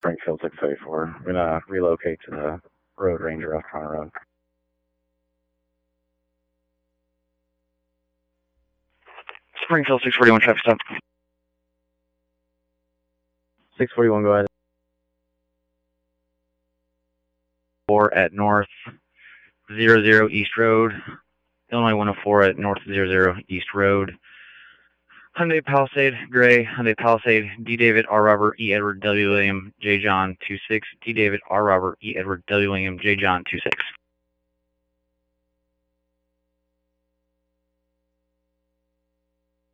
Springfield 634. We're gonna relocate to the Road Ranger off Toronto Road. Springfield 641 traffic stop. 641, go ahead. 4 at North 00 East Road. Illinois 104 at North 00 East Road. Hyundai Palisade, gray, Hyundai Palisade, D. David, R. Robert, E. Edward, W. William, J. John, 26, D. David, R. Robert, E. Edward, W. William, J. John, 26.